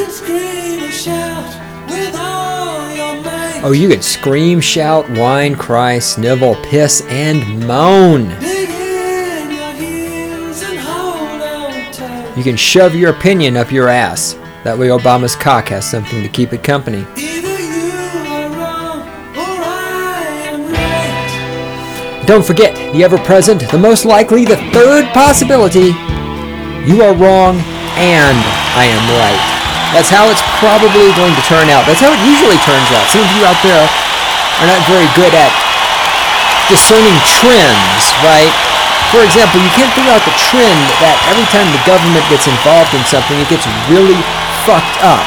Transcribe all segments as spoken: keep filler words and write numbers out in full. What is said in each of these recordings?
scream and shout with all your might. Oh, you can scream, shout, whine, cry, snivel, piss, and moan. Dig in your heels and hold on tight. You can shove your opinion up your ass. That way Obama's cock has something to keep it company. Either you are wrong or I am right. Don't forget, the ever-present, the most likely, the third possibility. You are wrong and I am right. That's how it's probably going to turn out. That's how it usually turns out. Some of you out there are not very good at discerning trends, right? For example, you can't figure out the trend that every time the government gets involved in something, it gets really fucked up.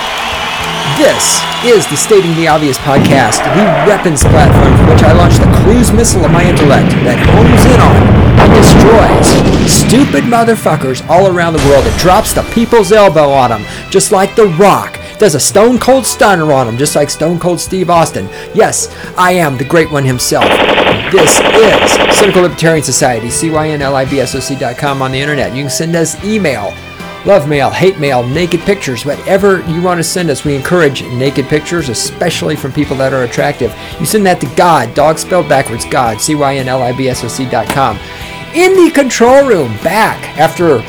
This is the Stating the Obvious podcast, the weapons platform for which I launch the cruise missile of my intellect that hones in on and destroys stupid motherfuckers all around the world. It drops the people's elbow on them, just like The Rock does a stone cold stunner on them, just like Stone Cold Steve Austin. Yes, I am the great one himself. This is Cynical Libertarian Society, C Y N L I B S O C dot com on the internet. You can send us email, love mail, hate mail, naked pictures, whatever you want to send us. We encourage naked pictures, especially from people that are attractive. You send that to God, dog spelled backwards, God, C Y N L I B S O C dot com. In the control room, back after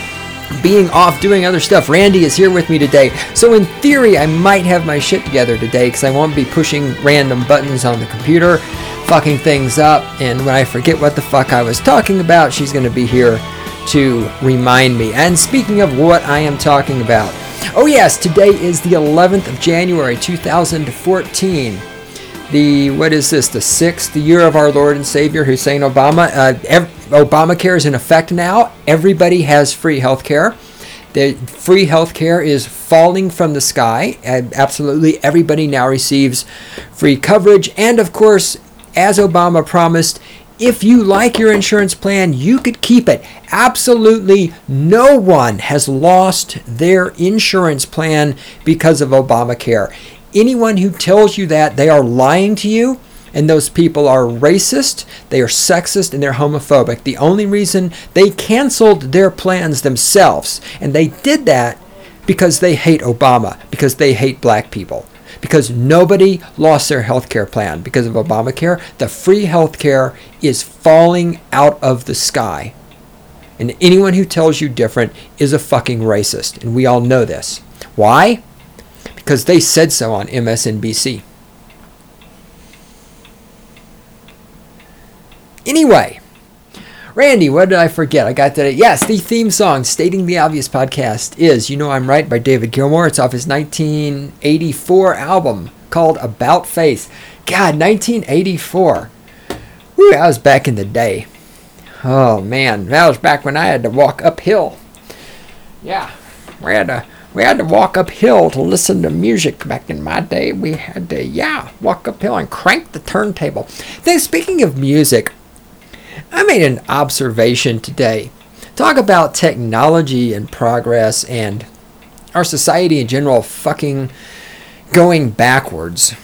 being off doing other stuff, Randy is here with me today. So in theory, I might have my shit together today because I won't be pushing random buttons on the computer, fucking things up, and when I forget what the fuck I was talking about, she's going to be here to remind me. And speaking of what I am talking about, oh yes, today is the eleventh of January two thousand fourteen. The, what is this, the sixth year of our Lord and Savior Hussein Obama. Uh, ev- Obamacare is in effect now. Everybody has free health care. The free health care is falling from the sky. And absolutely everybody now receives free coverage. And of course, as Obama promised, if you like your insurance plan, you could keep it. Absolutely no one has lost their insurance plan because of Obamacare. Anyone who tells you that, they are lying to you, and those people are racist, they are sexist, and they're homophobic. The only reason they canceled their plans themselves, and they did that because they hate Obama, because they hate black people, because nobody lost their health care plan because of Obamacare. The free health care is falling out of the sky. And anyone who tells you different is a fucking racist, and we all know this. Why? Because they said so on M S N B C. Anyway, Randy, what did I forget? I got that. Yes, the theme song, Stating the Obvious podcast, is You Know I'm Right by David Gilmour. It's off his nineteen eighty-four album called About Face. God, nineteen eighty-four. Whew, that was back in the day. Oh, man. That was back when I had to walk uphill. Yeah, we had to... We had to walk uphill to listen to music back in my day. We had to, yeah, walk uphill and crank the turntable. Then, speaking of music, I made an observation today. Talk about technology and progress and our society in general fucking going backwards.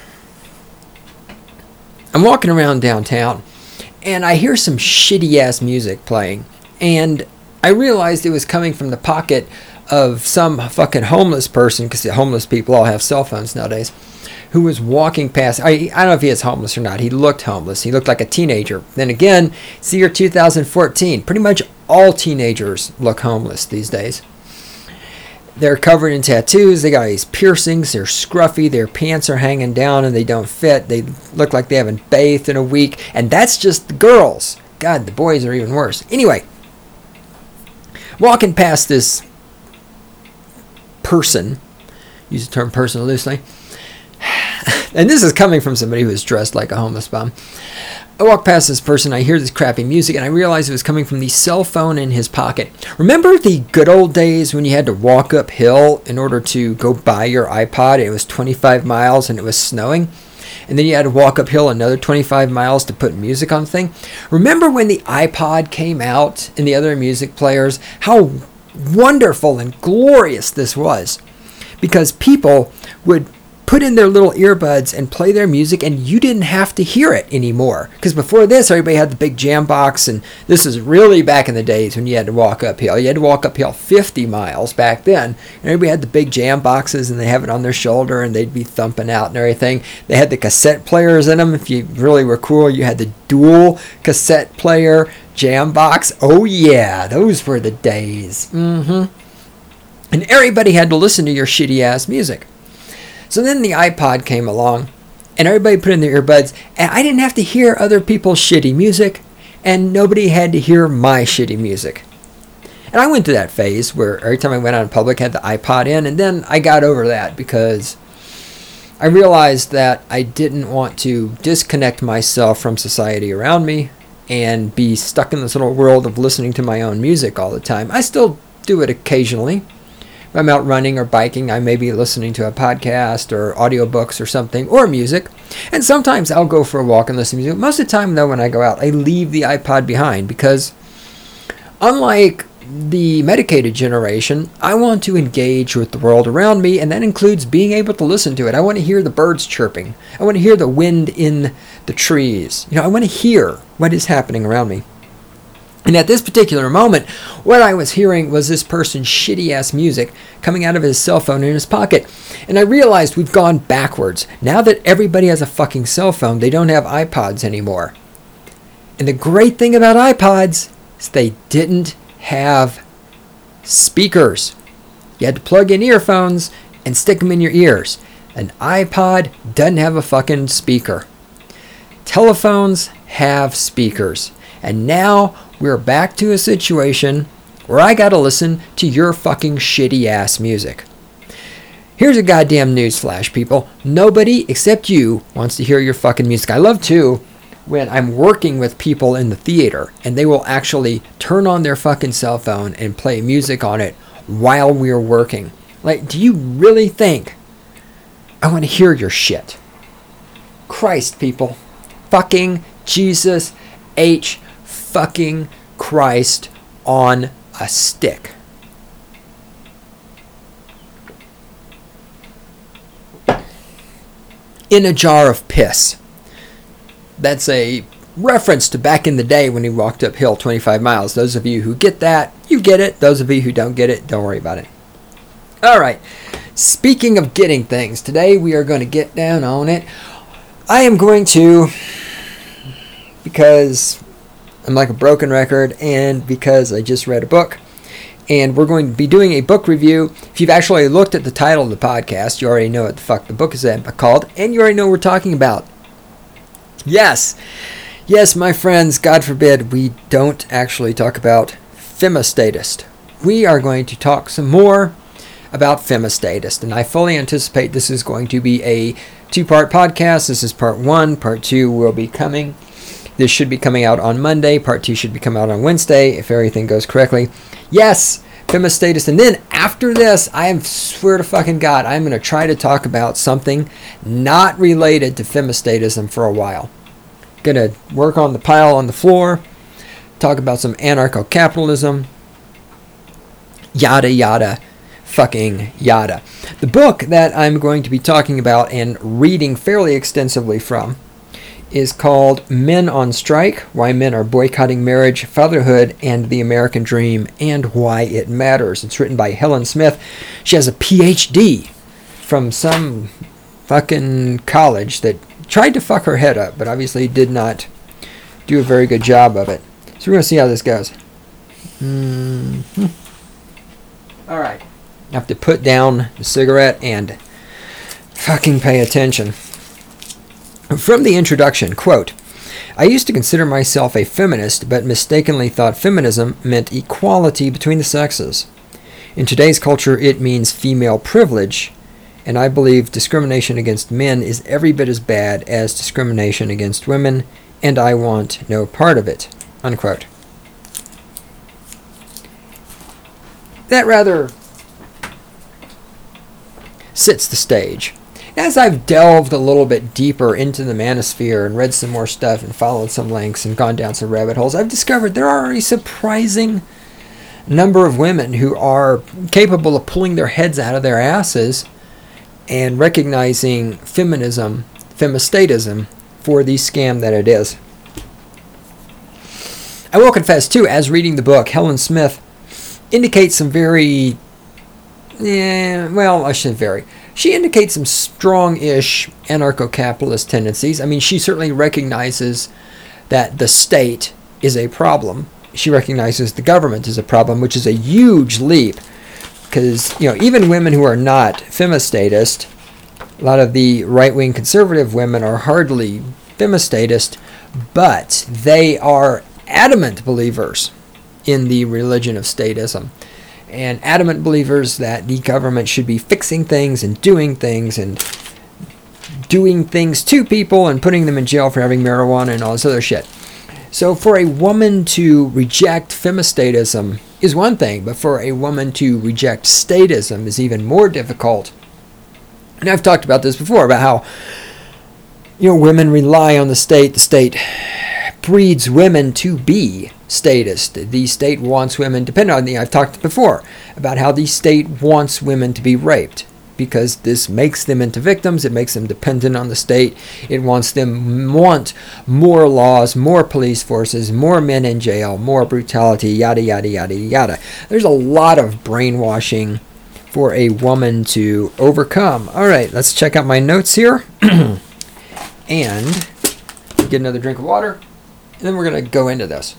I'm walking around downtown and I hear some shitty-ass music playing. And I realized it was coming from the pocket of some fucking homeless person, because the homeless people all have cell phones nowadays, who was walking past. I, I don't know if he is homeless or not. He looked homeless. He looked like a teenager. Then again, it's the year two thousand fourteen. Pretty much all teenagers look homeless these days. They're covered in tattoos. They got these piercings. They're scruffy. Their pants are hanging down and they don't fit. They look like they haven't bathed in a week. And that's just the girls. God, the boys are even worse. Anyway, walking past this person, use the term person loosely, and this is coming from somebody who is dressed like a homeless bum. I walk past this person, I hear this crappy music, and I realize it was coming from the cell phone in his pocket. Remember the good old days when you had to walk uphill in order to go buy your iPod? It was twenty-five miles and it was snowing, and then you had to walk uphill another twenty-five miles to put music on the thing. Remember when the iPod came out and the other music players? How wonderful and glorious this was, because people would put in their little earbuds and play their music, and you didn't have to hear it anymore. Because before this, everybody had the big jam box, and this is really back in the days when you had to walk uphill. You had to walk uphill fifty miles back then, and everybody had the big jam boxes, and they have it on their shoulder, and they'd be thumping out and everything. They had the cassette players in them. If you really were cool, you had the dual cassette player jam box. Oh yeah, those were the days. Mm-hmm. And everybody had to listen to your shitty ass music. So then the iPod came along, and everybody put in their earbuds, and I didn't have to hear other people's shitty music, and nobody had to hear my shitty music. And I went through that phase where every time I went out in public I had the iPod in, and then I got over that because I realized that I didn't want to disconnect myself from society around me and be stuck in this little world of listening to my own music all the time. I still do it occasionally. If I'm out running or biking, I may be listening to a podcast or audiobooks or something, or music. And sometimes I'll go for a walk and listen to music. Most of the time, though, when I go out, I leave the iPod behind because, unlike the medicated generation, I want to engage with the world around me, and that includes being able to listen to it. I want to hear the birds chirping. I want to hear the wind in the trees. You know, I want to hear what is happening around me. And at this particular moment, what I was hearing was this person's shitty-ass music coming out of his cell phone in his pocket. And I realized we've gone backwards. Now that everybody has a fucking cell phone, they don't have iPods anymore. And the great thing about iPods is they didn't have speakers. You had to plug in earphones and stick them in your ears. An iPod doesn't have a fucking speaker. Telephones have speakers. And now we're back to a situation where I gotta listen to your fucking shitty ass music. Here's a goddamn newsflash, people. Nobody except you wants to hear your fucking music. I love too when I'm working with people in the theater and they will actually turn on their fucking cell phone and play music on it while we're working. Like, do you really think I want to hear your shit? Christ, people. Fucking Jesus H. fucking Christ on a stick. In a jar of piss. That's a reference to back in the day when he walked uphill twenty-five miles. Those of you who get that, you get it. Those of you who don't get it, don't worry about it. All right. Speaking of getting things, today we are going to get down on it. I am going to, because I'm like a broken record, and because I just read a book, and we're going to be doing a book review. If you've actually looked at the title of the podcast, you already know what the fuck the book is called, and you already know what we're talking about. Yes, yes, my friends, God forbid we don't actually talk about Femistatist. We are going to talk some more about Femistatist, and I fully anticipate this is going to be a two-part podcast. This is part one. Part two will be coming. This should be coming out on Monday. Part two should be coming out on Wednesday, if everything goes correctly. Yes, Femistatist. And then after this, I swear to fucking God, I'm going to try to talk about something not related to Femistatism for a while. Going to work on the pile on the floor, talk about some anarcho-capitalism, yada, yada, fucking yada. The book that I'm going to be talking about and reading fairly extensively from is called Men on Strike, Why Men Are Boycotting Marriage, Fatherhood, and the American Dream, and Why It Matters. It's written by Helen Smith. She has a P H D from some fucking college that tried to fuck her head up, but obviously did not do a very good job of it. So we're going to see how this goes. Mm-hmm. All right. I have to put down the cigarette and fucking pay attention. From the introduction, quote, I used to consider myself a feminist, but mistakenly thought feminism meant equality between the sexes. In today's culture, it means female privilege, and I believe discrimination against men is every bit as bad as discrimination against women, and I want no part of it, unquote. That rather sets the stage. As I've delved a little bit deeper into the manosphere and read some more stuff and followed some links and gone down some rabbit holes, I've discovered there are a surprising number of women who are capable of pulling their heads out of their asses and recognizing feminism, femistatism, for the scam that it is. I will confess, too, as reading the book, Helen Smith indicates some very, yeah, well, I shouldn't very. She indicates some strong-ish anarcho-capitalist tendencies. I mean, she certainly recognizes that the state is a problem. She recognizes the government is a problem, which is a huge leap. Because, you know, even women who are not femistatist, a lot of the right-wing conservative women are hardly femistatist, but they are adamant believers in the religion of statism. And adamant believers that the government should be fixing things and doing things and doing things to people and putting them in jail for having marijuana and all this other shit. So for a woman to reject femistatism is one thing, but for a woman to reject statism is even more difficult. And I've talked about this before, about how, you know, women rely on the state. The state breeds women to be statist. The state wants women, depending on the, I've talked before about how the state wants women to be raped, because this makes them into victims. It makes them dependent on the state. It wants them want more laws, more police forces, more men in jail, more brutality, yada, yada, yada, yada. There's a lot of brainwashing for a woman to overcome. All right, let's check out my notes here. And get another drink of water. And then we're going to go into this.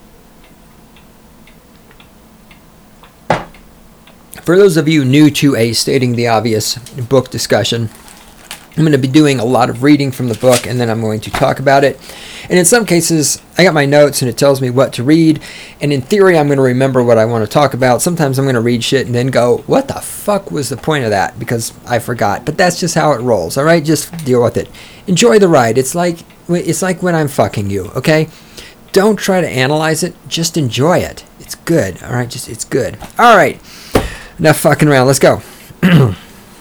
For those of you new to a Stating the Obvious book discussion, I'm going to be doing a lot of reading from the book, and then I'm going to talk about it. And in some cases, I got my notes, and it tells me what to read. And in theory, I'm going to remember what I want to talk about. Sometimes I'm going to read shit and then go, what the fuck was the point of that? Because I forgot. But that's just how it rolls, all right? Just deal with it. Enjoy the ride. It's like it's like when I'm fucking you, okay? Don't try to analyze it. Just enjoy it. It's good, all right? Just it's good. All right. Enough fucking around. Let's go. And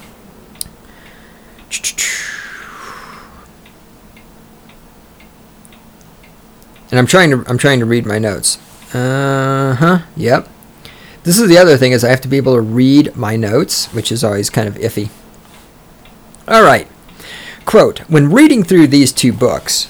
I'm trying to I'm trying to read my notes. Uh huh. Yep. This is the other thing, is I have to be able to read my notes, which is always kind of iffy. All right. Quote: when reading through these two books,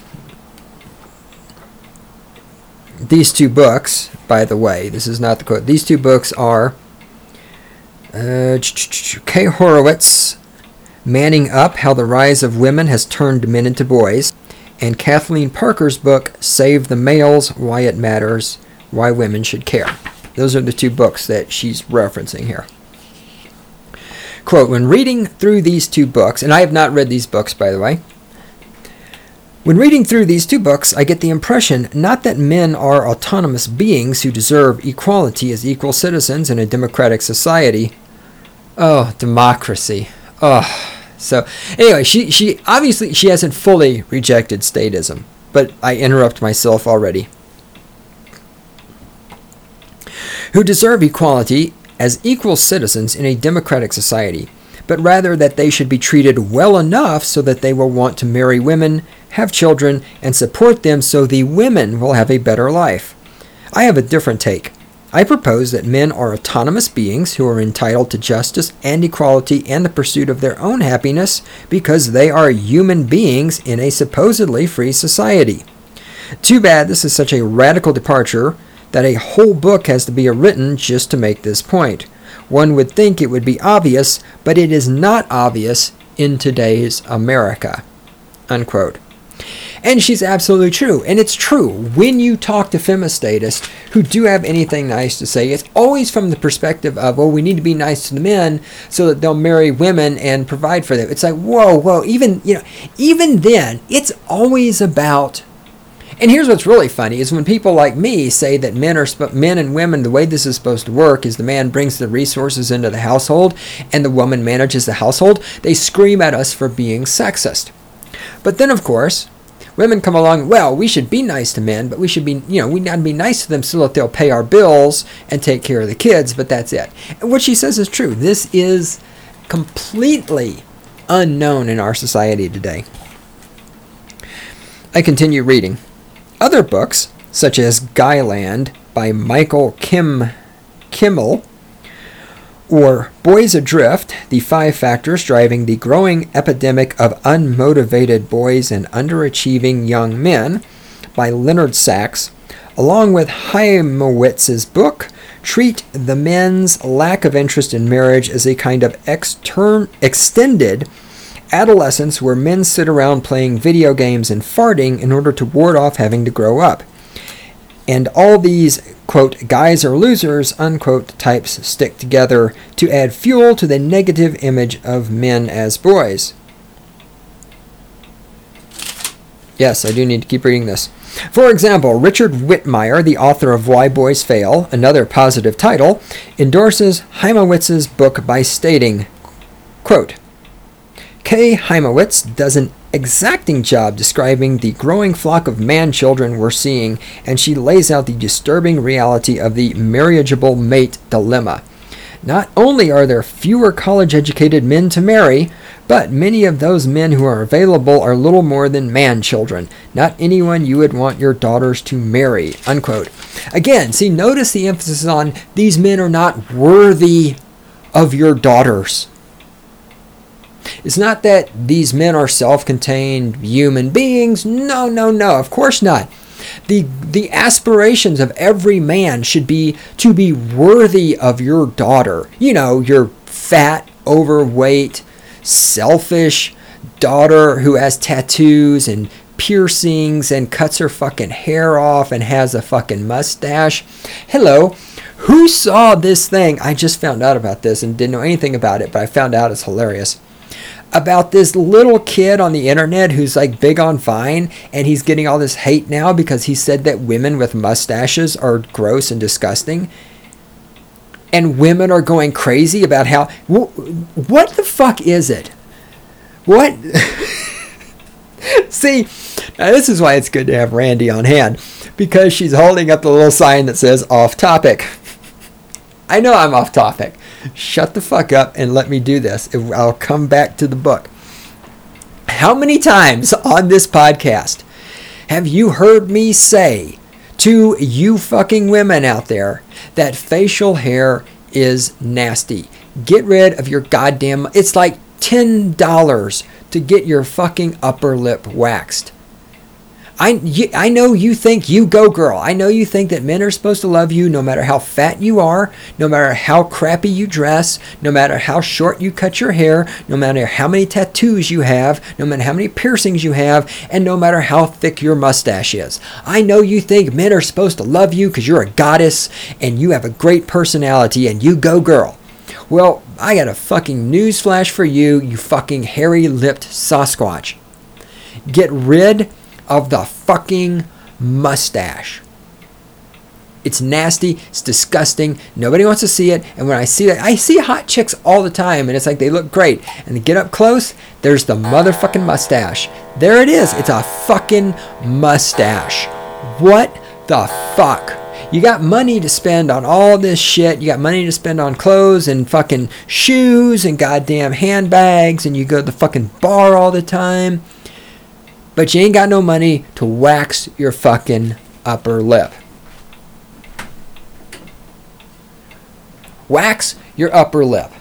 these two books, by the way, this is not the quote. These two books are uh, Kay Horowitz, Manning Up: How the Rise of Women Has Turned Men into Boys, and Kathleen Parker's book, Save the Males, Why It Matters, Why Women Should Care. Those are the two books that she's referencing here. Quote: when reading through these two books, and I have not read these books, by the way, when reading through these two books, I get the impression not that men are autonomous beings who deserve equality as equal citizens in a democratic society. Oh, democracy. Oh. So, anyway, she, she obviously, she hasn't fully rejected statism, but I interrupt myself already. Who deserve equality as equal citizens in a democratic society, but rather that they should be treated well enough so that they will want to marry women, have children, and support them so the women will have a better life. I have a different take. I propose that men are autonomous beings who are entitled to justice and equality and the pursuit of their own happiness because they are human beings in a supposedly free society. Too bad this is such a radical departure that a whole book has to be written just to make this point. One would think it would be obvious, but it is not obvious in today's America." Unquote. And she's absolutely true. And it's true. When you talk to femistatists who do have anything nice to say, it's always from the perspective of, well, we need to be nice to the men so that they'll marry women and provide for them. It's like, whoa, whoa, even, you know, even then, it's always about. And here's what's really funny is when people like me say that men are men and women, the way this is supposed to work is the man brings the resources into the household and the woman manages the household, they scream at us for being sexist. But then, of course, women come along, well, we should be nice to men, but we should be, you know, we need to be nice to them so that they'll pay our bills and take care of the kids, but that's it. And what she says is true. This is completely unknown in our society today. I continue reading. Other books, such as Guyland by Michael Kim Kimmel, Or Boys Adrift, the five factors driving the growing epidemic of unmotivated boys and underachieving young men, by Leonard Sachs, along with Heimewitz's book, treat the men's lack of interest in marriage as a kind of extern- extended adolescence where men sit around playing video games and farting in order to ward off having to grow up. And all these, quote, guys are losers, unquote, types stick together to add fuel to the negative image of men as boys. Yes, I do need to keep reading this. For example, Richard Whitmire, the author of Why Boys Fail, another positive title, endorses Heimewitz's book by stating, quote, Kay Heimowitz does an exacting job describing the growing flock of man-children we're seeing, and she lays out the disturbing reality of the marriageable mate dilemma. Not only are there fewer college-educated men to marry, but many of those men who are available are little more than man-children, not anyone you would want your daughters to marry, unquote. Again, see, notice the emphasis on these men are not worthy of your daughters. It's not that these men are self-contained human beings. No, no, no, of course not. The the aspirations of every man should be to be worthy of your daughter. You know, your fat, overweight, selfish daughter who has tattoos and piercings and cuts her fucking hair off and has a fucking mustache. Hello. Who saw this thing? I just found out about this and didn't know anything about it, but I found out it's hilarious. About this little kid on the internet who's like big on Vine, and he's getting all this hate now because he said that women with mustaches are gross and disgusting. And women are going crazy about how, wh- what the fuck is it? What? See, now this is why it's good to have Randy on hand, because she's holding up the little sign that says off topic. I know I'm off topic. Shut the fuck up and let me do this. I'll come back to the book. How many times on this podcast have you heard me say to you fucking women out there that facial hair is nasty? Get rid of your goddamn... It's like ten dollars to get your fucking upper lip waxed. I, you, I know you think you go girl. I know you think that men are supposed to love you no matter how fat you are, no matter how crappy you dress, no matter how short you cut your hair, no matter how many tattoos you have, no matter how many piercings you have, and no matter how thick your mustache is. I know you think men are supposed to love you because you're a goddess and you have a great personality and you go girl. Well, I got a fucking newsflash for you, you fucking hairy-lipped Sasquatch. Get rid of the fucking mustache. It's nasty. It's disgusting. Nobody wants to see it. And when I see that, I see hot chicks all the time, and it's like they look great. And they get up close, there's the motherfucking mustache. There it is. It's a fucking mustache. What the fuck? You got money to spend on all this shit. You got money to spend on clothes and fucking shoes and goddamn handbags, and you go to the fucking bar all the time. But you ain't got no money to wax your fucking upper lip. Wax your upper lip.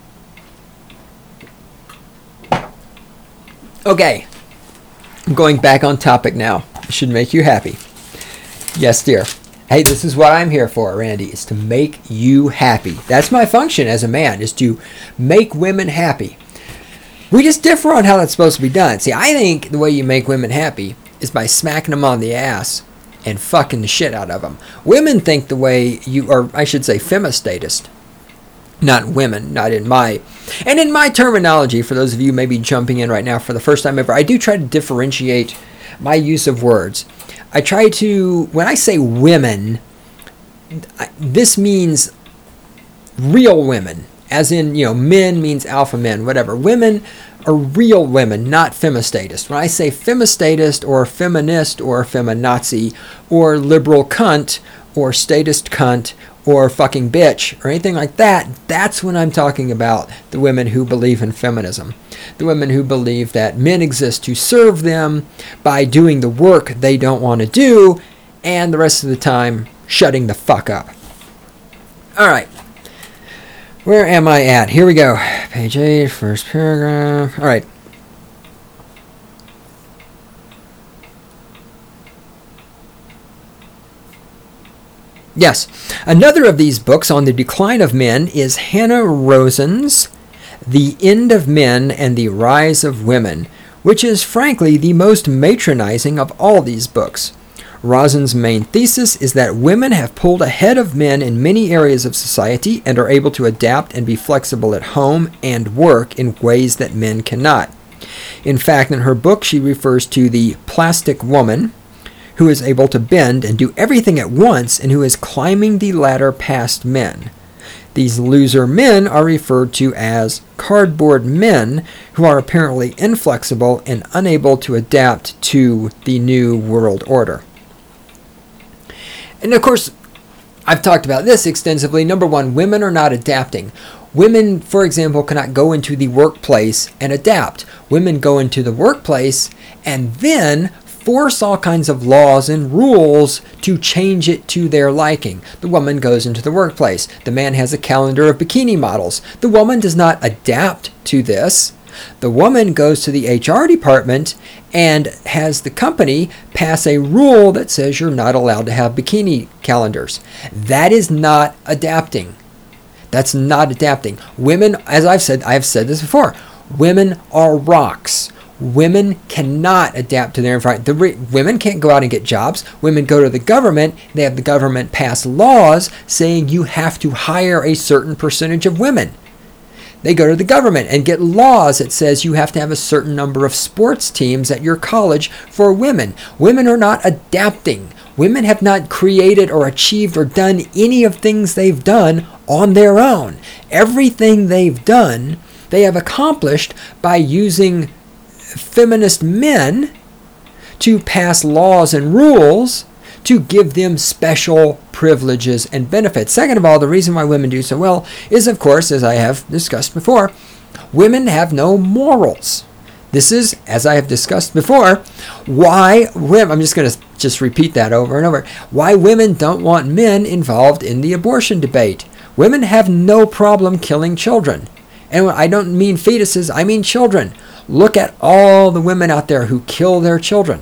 Okay. I'm going back on topic now. It should make you happy. Yes, dear. Hey, this is what I'm here for, Randy, is to make you happy. That's my function as a man, is to make women happy. We just differ on how that's supposed to be done. See, I think the way you make women happy is by smacking them on the ass and fucking the shit out of them. Women think the way you, or I should say femistatist. Not women, not in my, and in my terminology, for those of you maybe jumping in right now for the first time ever, I do try to differentiate my use of words. I try to, when I say women, this means real women. As in, you know, men means alpha men, whatever. Women are real women, not femistatist. When I say femistatist or feminist or feminazi or liberal cunt or statist cunt or fucking bitch or anything like that, that's when I'm talking about the women who believe in feminism. The women who believe that men exist to serve them by doing the work they don't want to do and the rest of the time shutting the fuck up. All right. Where am I at? Here we go. Page eight, first paragraph. All right. Yes. Another of these books on the decline of men is Hannah Rosen's The End of Men and the Rise of Women, which is frankly the most matronizing of all these books. Rosen's main thesis is that women have pulled ahead of men in many areas of society and are able to adapt and be flexible at home and work in ways that men cannot. In fact, in her book, she refers to the plastic woman, who is able to bend and do everything at once and who is climbing the ladder past men. These loser men are referred to as cardboard men, who are apparently inflexible and unable to adapt to the new world order. And of course, I've talked about this extensively. Number one, women are not adapting. Women, for example, cannot go into the workplace and adapt. Women go into the workplace and then force all kinds of laws and rules to change it to their liking. The woman goes into the workplace. The man has a calendar of bikini models. The woman does not adapt to this. The woman goes to the H R department and has the company pass a rule that says you're not allowed to have bikini calendars. That is not adapting. That's not adapting. Women, as I've said, I've said this before, women are rocks. Women cannot adapt to their environment. The re- women can't go out and get jobs. Women go to the government. They have the government pass laws saying you have to hire a certain percentage of women. They go to the government and get laws that says you have to have a certain number of sports teams at your college for women. Women are not adapting. Women have not created or achieved or done any of things they've done on their own. Everything they've done, they have accomplished by using feminist men to pass laws and rules to give them special privileges and benefits. Second of all, the reason why women do so well is, of course, as I have discussed before, women have no morals. This is, as I have discussed before, why women, I'm just going to just repeat that over and over, why women don't want men involved in the abortion debate. Women have no problem killing children. And I don't mean fetuses, I mean children. Look at all the women out there who kill their children.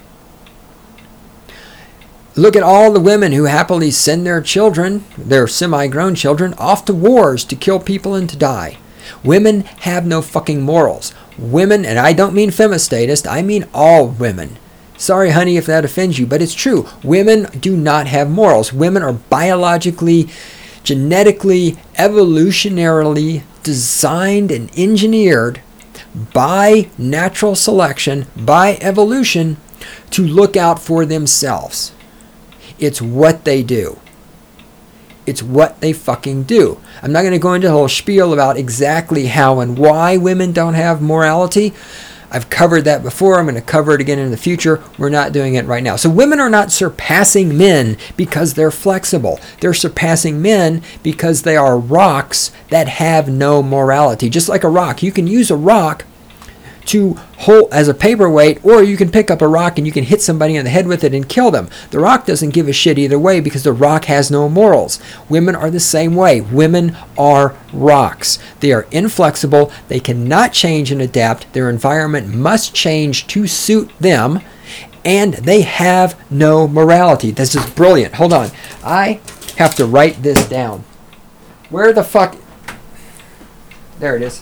Look at all the women who happily send their children, their semi-grown children, off to wars to kill people and to die. Women have no fucking morals. Women, and I don't mean femistatist, I mean all women. Sorry, honey, if that offends you, but it's true. Women do not have morals. Women are biologically, genetically, evolutionarily designed and engineered by natural selection, by evolution, to look out for themselves. It's what they do. It's what they fucking do. I'm not going to go into the whole spiel about exactly how and why women don't have morality. I've covered that before. I'm going to cover it again in the future. We're not doing it right now. So women are not surpassing men because they're flexible. They're surpassing men because they are rocks that have no morality. Just like a rock. You can use a rock to hold as a paperweight, or you can pick up a rock and you can hit somebody in the head with it and kill them. The rock doesn't give a shit either way because the rock has no morals. Women are the same way. Women are rocks. They are inflexible. They cannot change and adapt. Their environment must change to suit them, and they have no morality. This is brilliant. Hold on. I have to write this down. Where the fuck? There it is.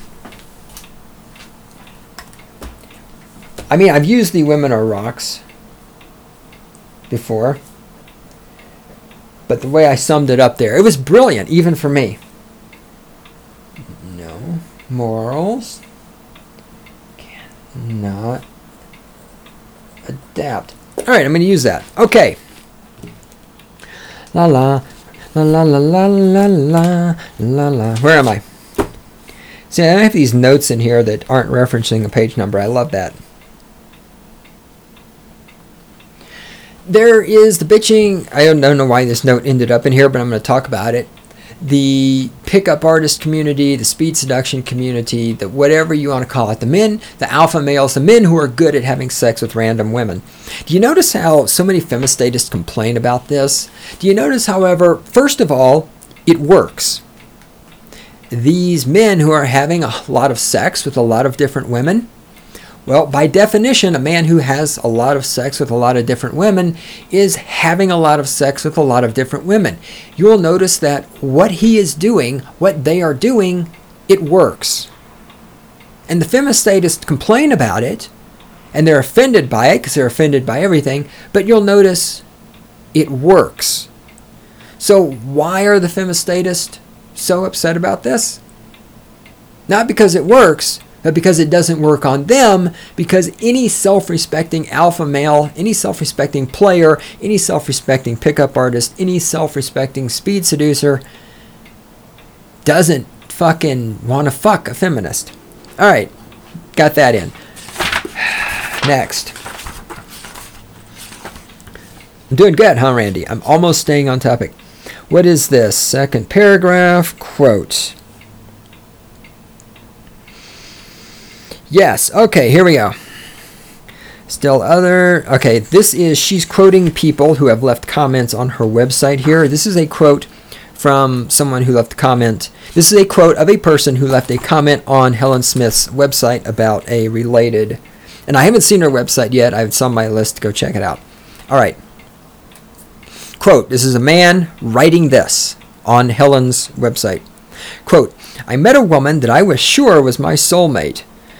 I mean, I've used the women are rocks before, but the way I summed it up there, it was brilliant, even for me. No morals, cannot adapt. All right, I'm going to use that. Okay. La la, la la la la la la la la. Where am I? See, I have these notes in here that aren't referencing a page number. I love that. There is the bitching. I don't know why this note ended up in here, but I'm going to talk about it. The pickup artist community, the speed seduction community, the whatever you want to call it, the men, the alpha males, the men who are good at having sex with random women. Do you notice how so many femistatists complain about this? Do you notice, however, first of all, it works. these men who are having a lot of sex with a lot of different women, well, by definition, a man who has a lot of sex with a lot of different women is having a lot of sex with a lot of different women. You will notice that what he is doing, what they are doing, it works. And the femistatists complain about it, and they're offended by it because they're offended by everything, but you'll notice it works. So why are the femistatists so upset about this? Not because it works, but because it doesn't work on them, because any self-respecting alpha male, any self-respecting player, any self-respecting pickup artist, any self-respecting speed seducer doesn't fucking want to fuck a feminist. All right, got that in. Next. I'm doing good, huh, Randy? I'm almost staying on topic. What is this? Second paragraph, quote. Yes, okay, here we go. Still other, okay, this is, she's quoting people who have left comments on her website here. This is a quote from someone who left a comment. This is a quote of a person who left a comment on Helen Smith's website about a related, and I haven't seen her website yet. It's on my list to go check it out. All right. Quote, this is a man writing this on Helen's website. Quote, I met a woman that I was sure was my soulmate.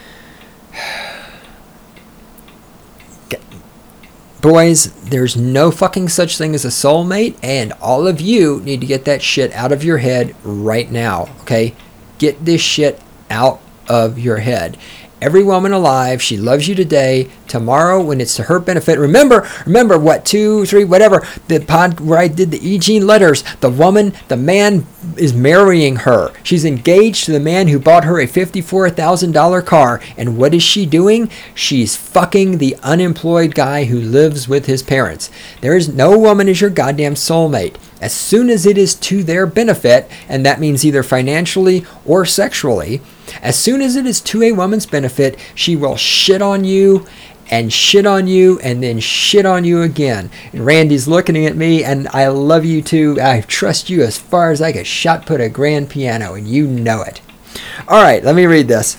Boys, there's no fucking such thing as a soulmate, and all of you need to get that shit out of your head right now, okay? Get this shit out of your head. Every woman alive, she loves you today. Tomorrow, when it's to her benefit, remember, remember what, two, three, whatever, the pod where I did the E. Jean letters, the woman, the man is marrying her. She's engaged to the man who bought her a fifty-four thousand dollars car. And what is she doing? She's fucking the unemployed guy who lives with his parents. There is no woman is your goddamn soulmate. As soon as it is to their benefit, and that means either financially or sexually, as soon as it is to a woman's benefit, she will shit on you and shit on you and then shit on you again. And Randy's looking at me, and I love you too. I trust you as far as I could shot put a grand piano, and you know it. All right, let me read this.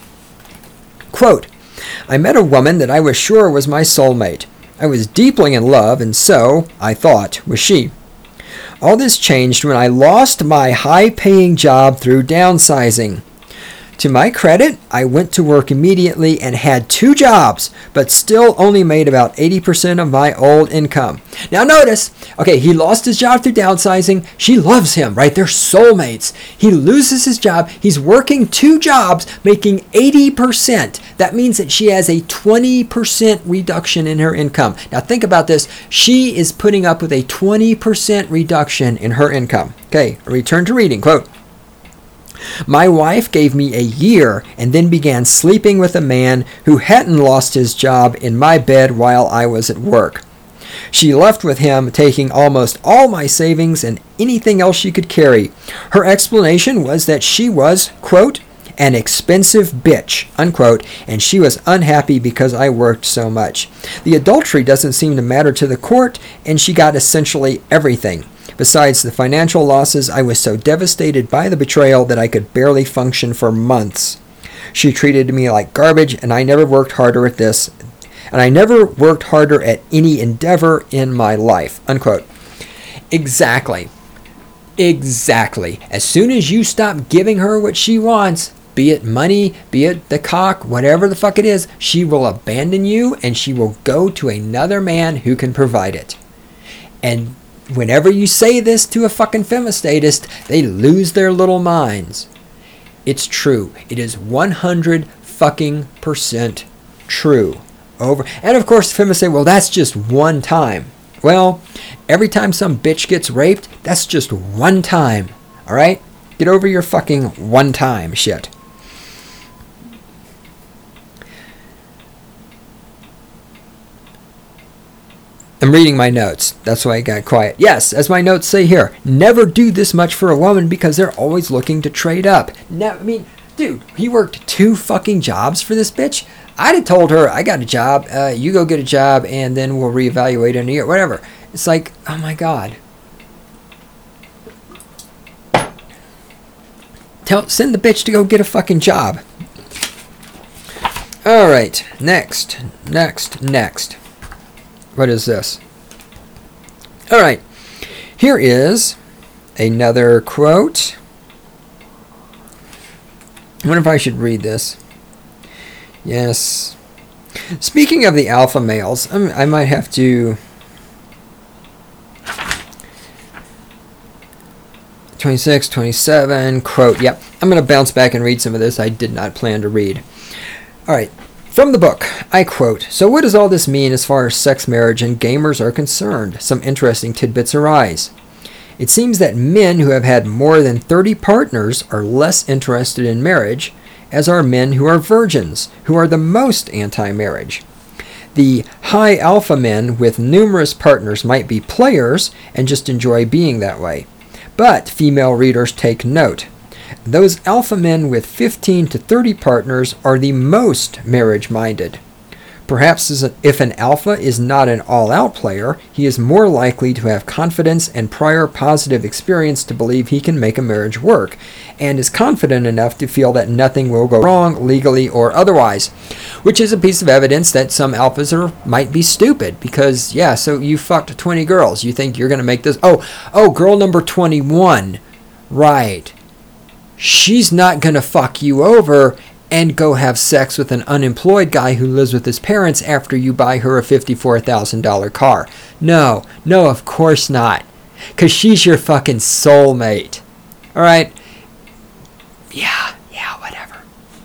Quote, I met a woman that I was sure was my soulmate. I was deeply in love, and so, I thought, was she. All this changed when I lost my high-paying job through downsizing. To my credit, I went to work immediately and had two jobs, but still only made about eighty percent of my old income. Now notice, okay, he lost his job through downsizing. She loves him, right? They're soulmates. He loses his job. He's working two jobs, making eighty percent. That means that she has a twenty percent reduction in her income. Now think about this. She is putting up with a twenty percent reduction in her income. Okay, return to reading. Quote, my wife gave me a year and then began sleeping with a man who hadn't lost his job in my bed while I was at work. She left with him, taking almost all my savings and anything else she could carry. Her explanation was that she was, quote, an expensive bitch, unquote, and she was unhappy because I worked so much. The adultery doesn't seem to matter to the court, and she got essentially everything. Besides the financial losses, I was so devastated by the betrayal that I could barely function for months. She treated me like garbage, and I never worked harder at this, and I never worked harder at any endeavor in my life, unquote. Exactly. Exactly. As soon as you stop giving her what she wants, be it money, be it the cock, whatever the fuck it is, she will abandon you, and she will go to another man who can provide it. And whenever you say this to a fucking femistatist, they lose their little minds. It's true. It is one hundred fucking percent true. Over. And of course, the feminists say, well, that's just one time. Well, every time some bitch gets raped, that's just one time. All right? Get over your fucking one time shit. I'm reading my notes. That's why I got quiet. Yes, as my notes say here, never do this much for a woman because they're always looking to trade up. Now, I mean, dude, he worked two fucking jobs for this bitch. I'd have told her, I got a job, uh, you go get a job, and then we'll reevaluate in a year, whatever. It's like, oh my God. Tell send the bitch to go get a fucking job. All right, next, next, next. What is this? All right, here is another quote. I wonder if I should read this. Yes. Speaking of the alpha males, I'm, I might have to... twenty-six, twenty-seven, quote. Yep, I'm going to bounce back and read some of this I did not plan to read. All right, from the book, I quote, "So what does all this mean as far as sex, marriage, and gamers are concerned? Some interesting tidbits arise. It seems that men who have had more than thirty partners are less interested in marriage, as are men who are virgins, who are the most anti-marriage. The high alpha men with numerous partners might be players and just enjoy being that way. But, female readers, take note. Those alpha men with fifteen to thirty partners are the most marriage-minded. Perhaps if an alpha is not an all-out player, he is more likely to have confidence and prior positive experience to believe he can make a marriage work, and is confident enough to feel that nothing will go wrong legally or otherwise." Which is a piece of evidence that some alphas are might be stupid, because, yeah, so you fucked twenty girls. You think you're going to make this... Oh, oh, girl number twenty-one. Right. She's not going to fuck you over and go have sex with an unemployed guy who lives with his parents after you buy her a fifty-four thousand dollars car. No, no, of course not. Because she's your fucking soulmate. Alright? Yeah, yeah, whatever.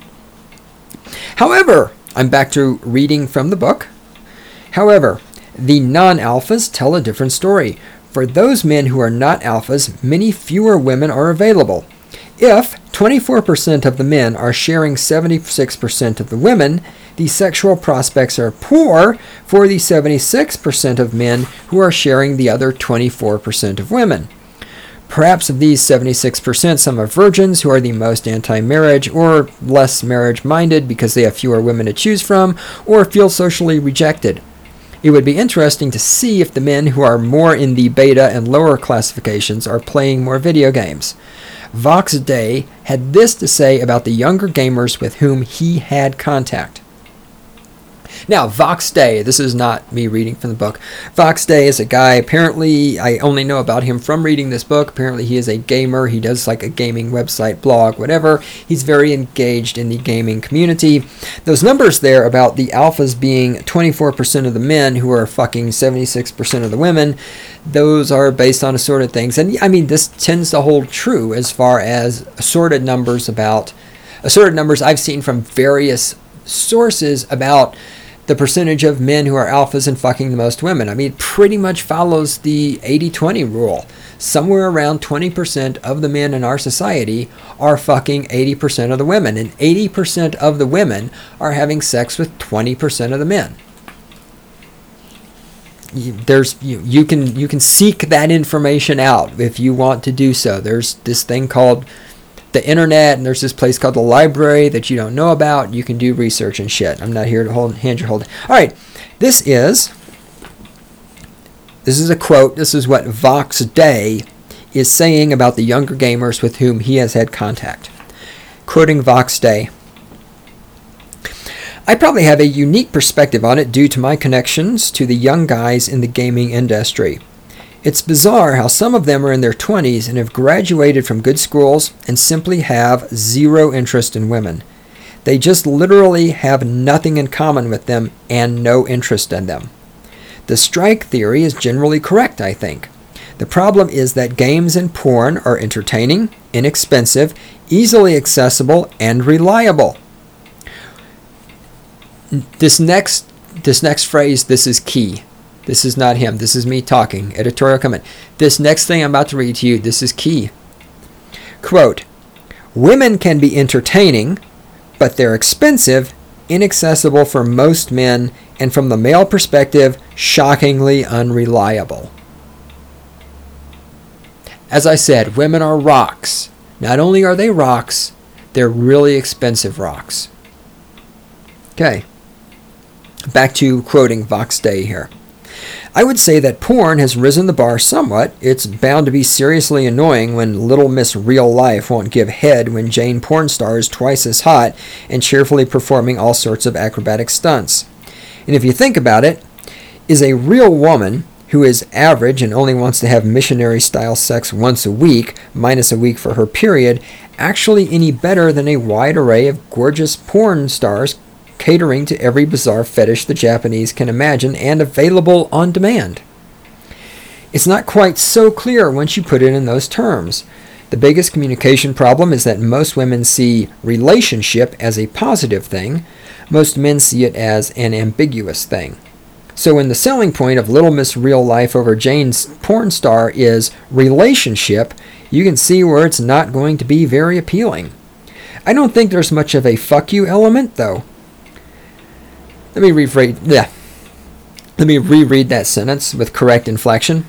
However, I'm back to reading from the book. However, the non-alphas tell a different story. For those men who are not alphas, many fewer women are available. If twenty-four percent of the men are sharing seventy-six percent of the women, the sexual prospects are poor for the seventy-six percent of men who are sharing the other twenty-four percent of women. Perhaps of these seventy-six percent, some are virgins who are the most anti-marriage or less marriage-minded because they have fewer women to choose from or feel socially rejected. It would be interesting to see if the men who are more in the beta and lower classifications are playing more video games. Vox Day had this to say about the younger gamers with whom he had contact. Now, Vox Day, this is not me reading from the book. Vox Day is a guy, apparently, I only know about him from reading this book. Apparently he is a gamer. He does like a gaming website, blog, whatever. He's very engaged in the gaming community. Those numbers there about the alphas being twenty-four percent of the men who are fucking seventy-six percent of the women, those are based on assorted things. And I mean, this tends to hold true as far as assorted numbers about, assorted numbers I've seen from various sources about the percentage of men who are alphas and fucking the most women. I mean, it pretty much follows the eighty twenty rule. Somewhere around twenty percent of the men in our society are fucking eighty percent of the women, and eighty percent of the women are having sex with twenty percent of the men. You, there's you, you can you can seek that information out if you want to do so. There's this thing called the internet, and there's this place called the library that you don't know about. You can do research and shit. I'm not here to hold hand your hold. All right, this is this is a quote. This is what Vox Day is saying about the younger gamers with whom he has had contact. Quoting Vox Day. "I probably have a unique perspective on it due to my connections to the young guys in the gaming industry. It's bizarre how some of them are in their twenties and have graduated from good schools and simply have zero interest in women. They just literally have nothing in common with them and no interest in them. The strike theory is generally correct, I think. The problem is that games and porn are entertaining, inexpensive, easily accessible, and reliable." This next, this next phrase, this is key. This is not him. This is me talking. Editorial comment. This next thing I'm about to read to you, this is key. Quote, "Women can be entertaining, but they're expensive, inaccessible for most men, and from the male perspective, shockingly unreliable." As I said, women are rocks. Not only are they rocks, they're really expensive rocks. Okay. Back to quoting Vox Day here. I would say that porn has risen the bar somewhat. It's bound to be seriously annoying when Little Miss Real Life won't give head when Jane porn star is twice as hot and cheerfully performing all sorts of acrobatic stunts. And if you think about it, is a real woman who is average and only wants to have missionary-style sex once a week, minus a week for her period, actually any better than a wide array of gorgeous porn stars catering to every bizarre fetish the Japanese can imagine and available on demand? It's not quite so clear once you put it in those terms. The biggest communication problem is that most women see relationship as a positive thing. Most men see it as an ambiguous thing. So when the selling point of Little Miss Real Life over Jane's porn star is relationship, you can see where it's not going to be very appealing. I don't think there's much of a fuck you element, though. Let me reread, yeah. Let me reread that sentence with correct inflection.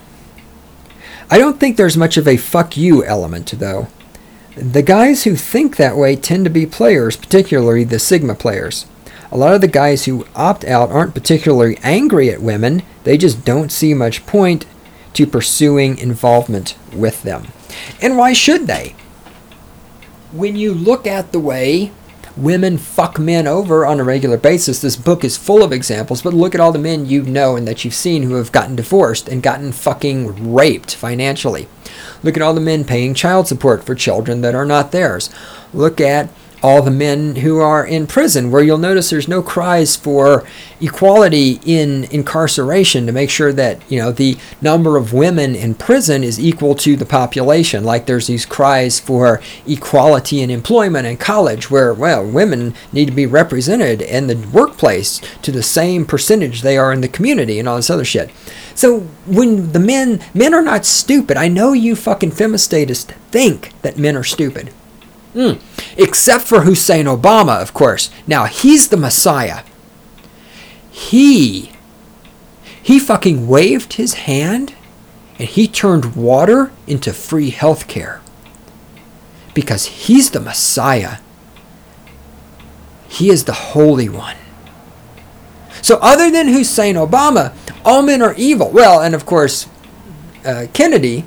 I don't think there's much of a fuck you element, though. The guys who think that way tend to be players, particularly the Sigma players. A lot of the guys who opt out aren't particularly angry at women. They just don't see much point to pursuing involvement with them. And why should they? When you look at the way women fuck men over on a regular basis, this book is full of examples, but look at all the men you know and that you've seen who have gotten divorced and gotten fucking raped financially. Look at all the men paying child support for children that are not theirs. Look at all the men who are in prison, where you'll notice there's no cries for equality in incarceration to make sure that, you know, the number of women in prison is equal to the population. Like there's these cries for equality in employment and college, where, well, women need to be represented in the workplace to the same percentage they are in the community and all this other shit. So when the men, men are not stupid. I know you fucking femistatists think that men are stupid. Mm. Except for Hussein Obama, of course. Now, he's the Messiah. He, he fucking waved his hand and he turned water into free health care. Because he's the Messiah. He is the Holy One. So other than Hussein Obama, all men are evil. Well, and of course, uh, Kennedy,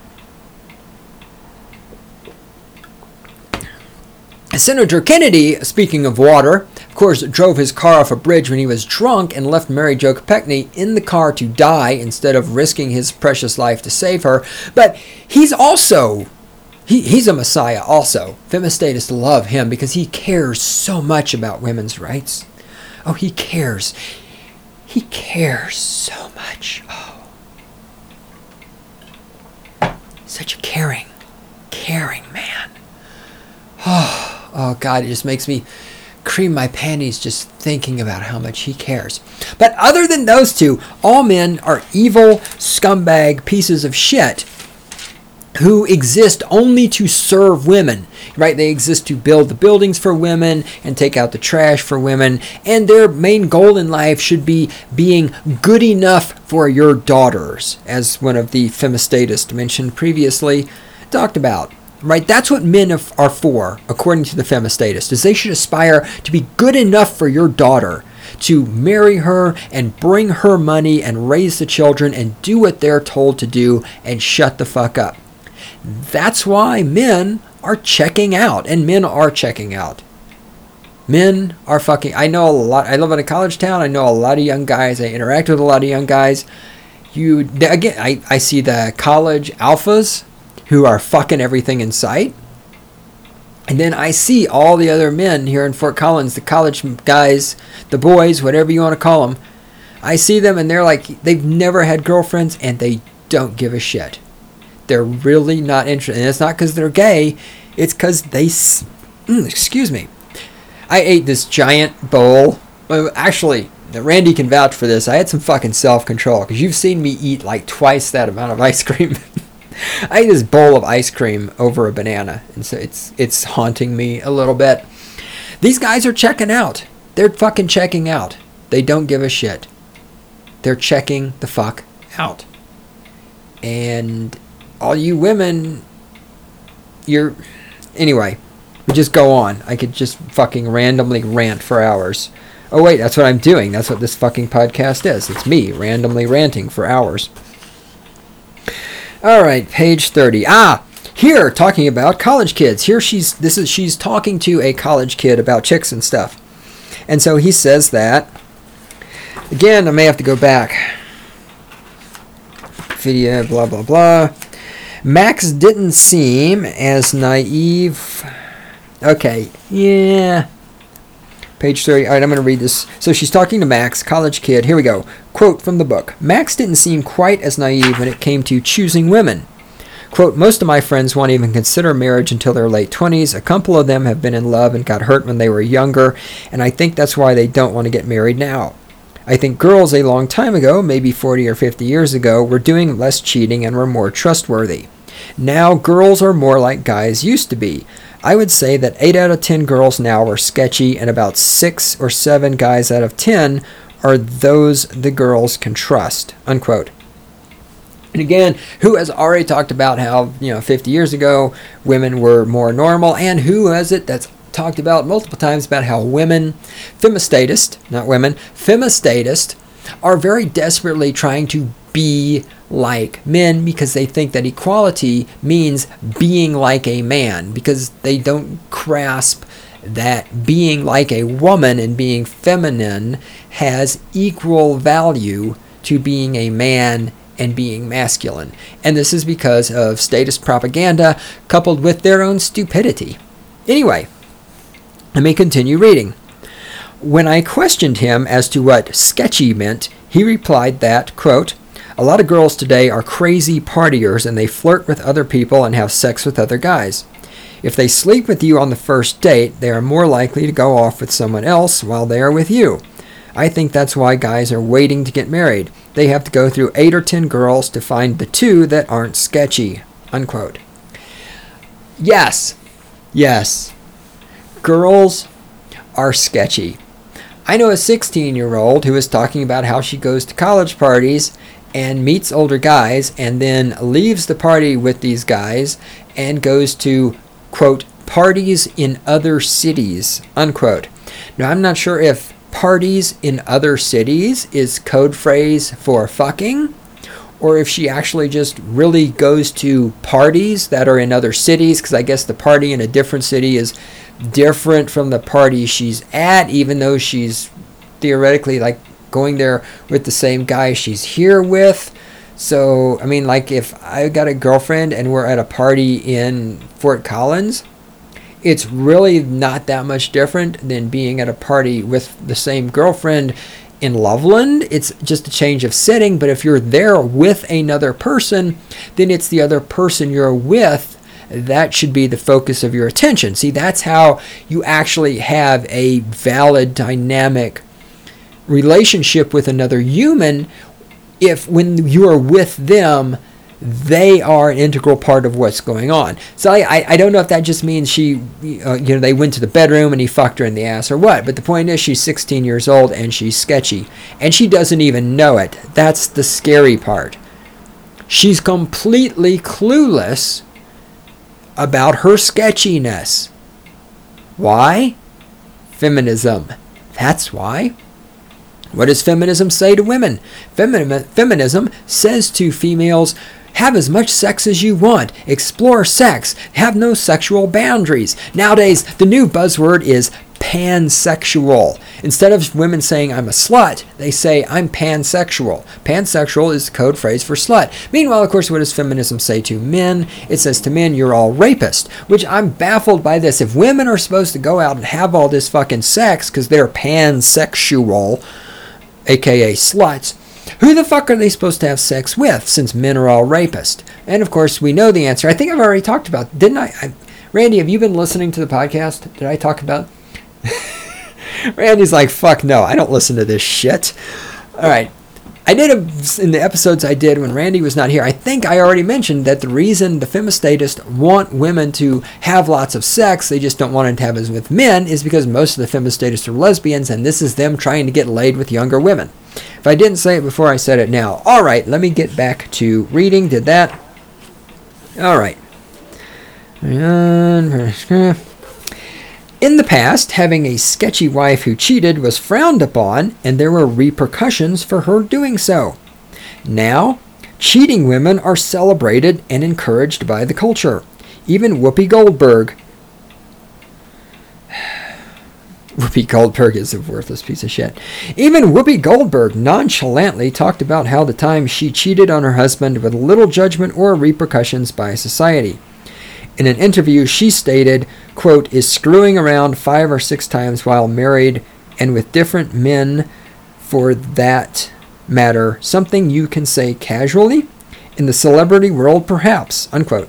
Senator Kennedy, speaking of water, of course, drove his car off a bridge when he was drunk and left Mary Jo Kopechne in the car to die instead of risking his precious life to save her. But he's also, he, he's a messiah also. Femistatists love him because he cares so much about women's rights. Oh, he cares. He cares so much. Oh. Such a caring, caring man. Oh. Oh, God, it just makes me cream my panties just thinking about how much he cares. But other than those two, all men are evil, scumbag pieces of shit who exist only to serve women, right? They exist to build the buildings for women and take out the trash for women. And their main goal in life should be being good enough for your daughters, as one of the femistatists mentioned previously talked about. Right, that's what men are for, according to the femistatist, is they should aspire to be good enough for your daughter, to marry her and bring her money and raise the children and do what they're told to do and shut the fuck up. That's why men are checking out, and men are checking out. Men are fucking, I know a lot, I live in a college town, I know a lot of young guys, I interact with a lot of young guys. You, again, I, I see the college alphas who are fucking everything in sight. And then I see all the other men here in Fort Collins, the college guys, the boys, whatever you want to call them. I see them and they're like, they've never had girlfriends and they don't give a shit. They're really not interested. And it's not because they're gay. It's because they, mm, excuse me. I ate this giant bowl. Well, actually, Randy can vouch for this. I had some fucking self-control because you've seen me eat like twice that amount of ice cream. I ate this bowl of ice cream over a banana, and so it's it's haunting me a little bit. These guys are checking out. They're fucking checking out. They don't give a shit. They're checking the fuck out. And all you women, you're... Anyway, we just go on. I could just fucking randomly rant for hours. Oh wait, that's what I'm doing. That's what this fucking podcast is. It's me randomly ranting for hours. All right, page thirty. Ah, here talking about college kids. Here she's this is she's talking to a college kid about chicks and stuff. And so he says that again, I may have to go back. Video blah blah blah. Max didn't seem as naive. Okay, yeah. Page thirty. All right, I'm going to read this. So she's talking to Max, college kid. Here we go. Quote from the book. Max didn't seem quite as naive when it came to choosing women. Quote, most of my friends won't even consider marriage until their late twenties. A couple of them have been in love and got hurt when they were younger, and I think that's why they don't want to get married now. I think girls a long time ago, maybe forty or fifty years ago, were doing less cheating and were more trustworthy. Now girls are more like guys used to be. I would say that eight out of ten girls now are sketchy, and about six or seven guys out of ten are those the girls can trust, unquote. And again, who has already talked about how, you know, fifty years ago, women were more normal, and who has it that's talked about multiple times about how women, femistatists, not women, femistatists, are very desperately trying to be like men because they think that equality means being like a man, because they don't grasp that being like a woman and being feminine has equal value to being a man and being masculine. And this is because of statist propaganda coupled with their own stupidity. Anyway, let me continue reading. When I questioned him as to what sketchy meant, he replied that, quote, a lot of girls today are crazy partiers and they flirt with other people and have sex with other guys. If they sleep with you on the first date, they are more likely to go off with someone else while they are with you. I think that's why guys are waiting to get married. They have to go through eight or ten girls to find the two that aren't sketchy, unquote. Yes, yes, girls are sketchy. I know a sixteen-year-old who is talking about how she goes to college parties and meets older guys and then leaves the party with these guys and goes to, quote, parties in other cities, unquote. Now, I'm not sure if parties in other cities is code phrase for fucking, or if she actually just really goes to parties that are in other cities, because I guess the party in a different city is different from the party she's at, even though she's theoretically like going there with the same guy she's here with. So, I mean, like if I got a girlfriend and we're at a party in Fort Collins, it's really not that much different than being at a party with the same girlfriend in Loveland. It's just a change of setting, but if you're there with another person, then it's the other person you're with that should be the focus of your attention. See, that's how you actually have a valid, dynamic relationship with another human. If when you are with them, they are an integral part of what's going on. So I, I don't know if that just means she, uh, you know, they went to the bedroom and he fucked her in the ass or what. But the point is, she's sixteen years old and she's sketchy. And she doesn't even know it. That's the scary part. She's completely clueless about her sketchiness. Why? Feminism. That's why. What does feminism say to women? Femi- feminism says to females, have as much sex as you want. Explore sex. Have no sexual boundaries. Nowadays, the new buzzword is pansexual. Instead of women saying I'm a slut, they say I'm pansexual. Pansexual is code phrase for slut. Meanwhile, of course, what does feminism say to men? It says to men, you're all rapists, which I'm baffled by this. If women are supposed to go out and have all this fucking sex because they're pansexual, aka sluts, who the fuck are they supposed to have sex with since men are all rapists? And of course, we know the answer. I think I've already talked about, didn't I? I Randy, have you been listening to the podcast? Did I talk about? Randy's like, fuck no, I don't listen to this shit. All right. I did, a, in the episodes I did when Randy was not here, I think I already mentioned that the reason the femistatists want women to have lots of sex, they just don't want it to have as with men, is because most of the femistatists are lesbians, and this is them trying to get laid with younger women. If I didn't say it before, I said it now. All right, let me get back to reading. Did that? All right. In the past, having a sketchy wife who cheated was frowned upon, and there were repercussions for her doing so. Now, cheating women are celebrated and encouraged by the culture. Even Whoopi Goldberg. Whoopi Goldberg is a worthless piece of shit. Even Whoopi Goldberg nonchalantly talked about how the time she cheated on her husband with little judgment or repercussions by society. In an interview, she stated, quote, is screwing around five or six times while married and with different men for that matter something you can say casually? In the celebrity world, perhaps, unquote.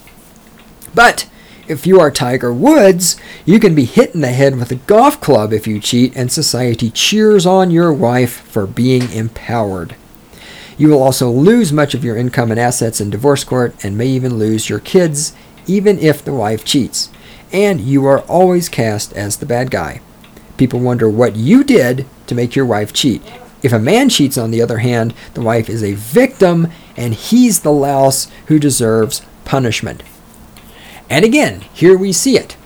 But if you are Tiger Woods, you can be hit in the head with a golf club if you cheat, and society cheers on your wife for being empowered. You will also lose much of your income and assets in divorce court and may even lose your kids, even if the wife cheats. And you are always cast as the bad guy. People wonder what you did to make your wife cheat. If a man cheats, on the other hand, the wife is a victim, and he's the louse who deserves punishment. And again, here we see it.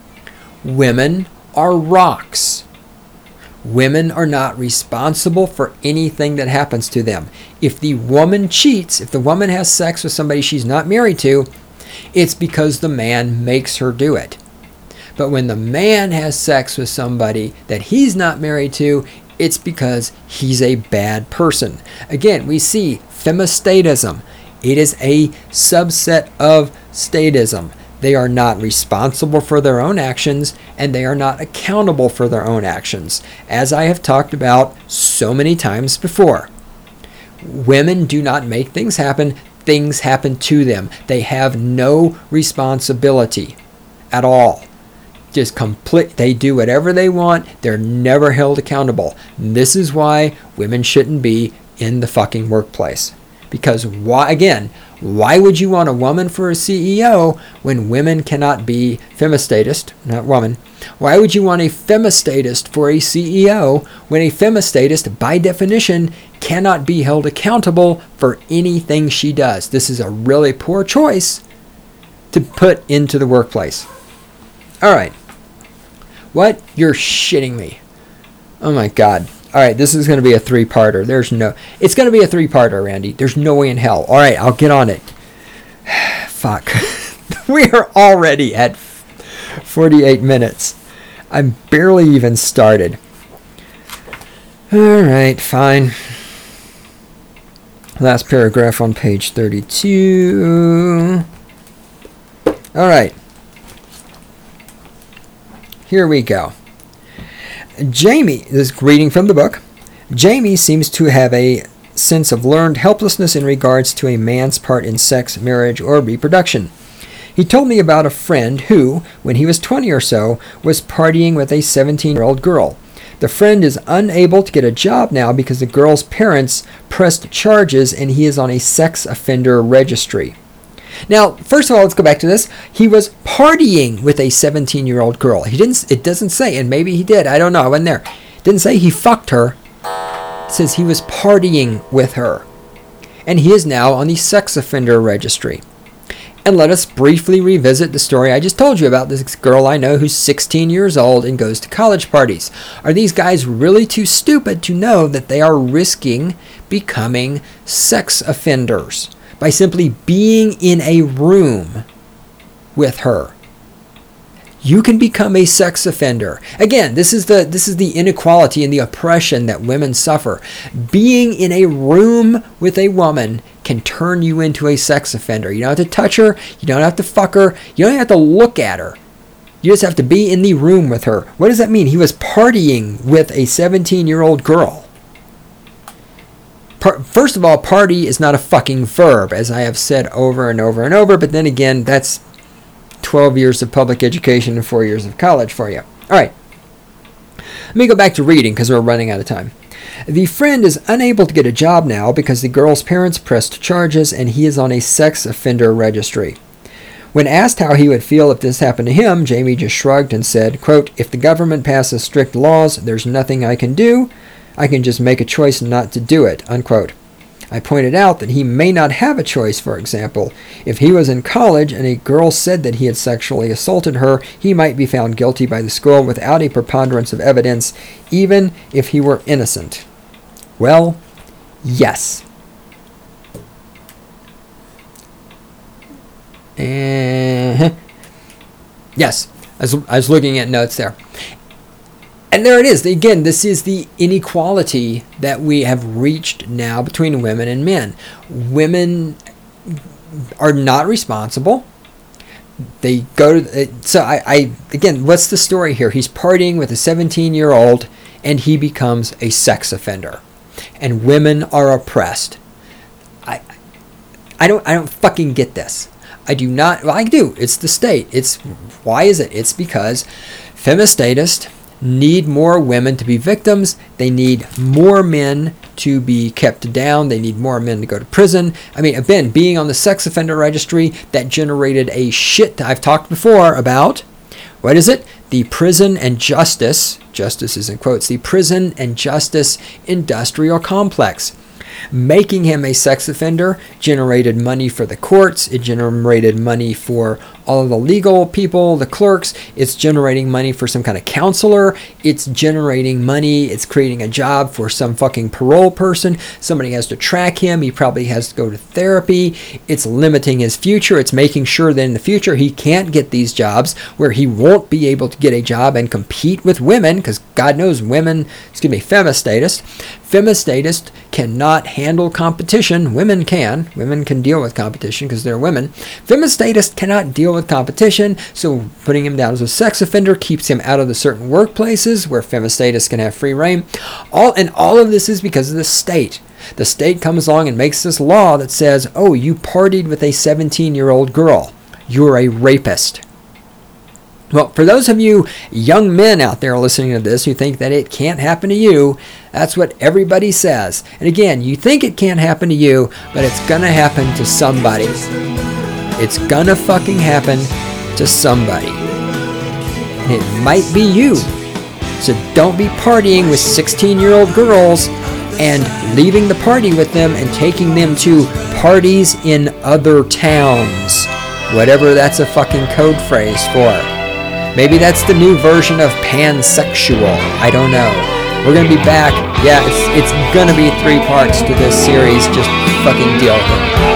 Women are rocks. Women are not responsible for anything that happens to them. If the woman cheats, if the woman has sex with somebody she's not married to, it's because the man makes her do it. But when the man has sex with somebody that he's not married to, it's because he's a bad person. Again, we see femistatism. It is a subset of statism. They are not responsible for their own actions, and they are not accountable for their own actions, as I have talked about so many times before. Women do not make things happen. Things happen to them. They have no responsibility at all. Just complete, they do whatever they want. They're never held accountable. And this is why women shouldn't be in the fucking workplace. Because why, again, why would you want a woman for a C E O when women cannot be femistatist, not woman? Why would you want a femistatist for a C E O when a femistatist, by definition, cannot be held accountable for anything she does? This is a really poor choice to put into the workplace. All right. What? You're shitting me. Oh my God. All right, this is going to be a three-parter. There's no... It's going to be a three-parter, Randy. There's no way in hell. All right, I'll get on it. Fuck. We are already at forty-eight minutes. I'm barely even started. All right, fine. Last paragraph on page thirty-two. All right. Here we go. Jamie, this is reading from the book. Jamie seems to have a sense of learned helplessness in regards to a man's part in sex, marriage, or reproduction. He told me about a friend who, when he was twenty or so, was partying with a seventeen-year-old girl. The friend is unable to get a job now because the girl's parents pressed charges and he is on a sex offender registry. Now, first of all, let's go back to this. He was partying with a seventeen-year-old girl. He didn't. It doesn't say, and maybe he did. I don't know. I wasn't there. It didn't say he fucked her. It says he was partying with her. And he is now on the sex offender registry. And let us briefly revisit the story I just told you about this girl I know who's sixteen years old and goes to college parties. Are these guys really too stupid to know that they are risking becoming sex offenders by simply being in a room with her? You can become a sex offender. Again, this is the this is the inequality and the oppression that women suffer. Being in a room with a woman can turn you into a sex offender. You don't have to touch her. You don't have to fuck her. You don't have to look at her. You just have to be in the room with her. What does that mean? He was partying with a seventeen-year-old girl. First of all, party is not a fucking verb, as I have said over and over and over. But then again, that's twelve years of public education and four years of college for you. All right. Let me go back to reading because we're running out of time. The friend is unable to get a job now because the girl's parents pressed charges and he is on a sex offender registry. When asked how he would feel if this happened to him, Jamie just shrugged and said, quote, "If the government passes strict laws, there's nothing I can do. I can just make a choice not to do it," unquote. I pointed out that he may not have a choice. For example, if he was in college and a girl said that he had sexually assaulted her, he might be found guilty by the school without a preponderance of evidence, even if he were innocent. Well, yes. Uh, yes, I was, I was looking at notes there. And there it is. Again, this is the inequality that we have reached now between women and men. Women are not responsible. They go to... So, I, I again, what's the story here? He's partying with a seventeen-year-old, and he becomes a sex offender. And women are oppressed. I, I don't, I don't fucking get this. I do not... Well, I do. It's the state. It's... Why is it? It's because femistatists need more women to be victims. They need more men to be kept down. They need more men to go to prison. I mean, again, being on the sex offender registry, that generated a shit. I've talked before about, what is it? The prison and justice, justice is in quotes, the prison and justice industrial complex. Making him a sex offender generated money for the courts. It generated money for all of the legal people, the clerks. It's generating money for some kind of counselor. It's generating money. It's creating a job for some fucking parole person. Somebody has to track him. He probably has to go to therapy. It's limiting his future. It's making sure that in the future he can't get these jobs where he won't be able to get a job and compete with women, because God knows women, excuse me, femistatists. Femistatists cannot handle competition. Women can. Women can deal with competition because they're women. Femistatists cannot deal with competition, so putting him down as a sex offender keeps him out of the certain workplaces where femistatists can have free reign. All and all of this is because of the state. The state comes along and makes this law that says, oh, you partied with a seventeen-year-old girl. You're a rapist. Well, for those of you young men out there listening to this who think that it can't happen to you, that's what everybody says. And again, you think it can't happen to you, but it's gonna happen to somebody. It's gonna fucking happen to somebody. And it might be you. So don't be partying with sixteen-year-old girls and leaving the party with them and taking them to parties in other towns. Whatever that's a fucking code phrase for. Maybe that's the new version of pansexual. I don't know. We're going to be back. Yeah, it's it's going to be three parts to this series. Just fucking deal with it.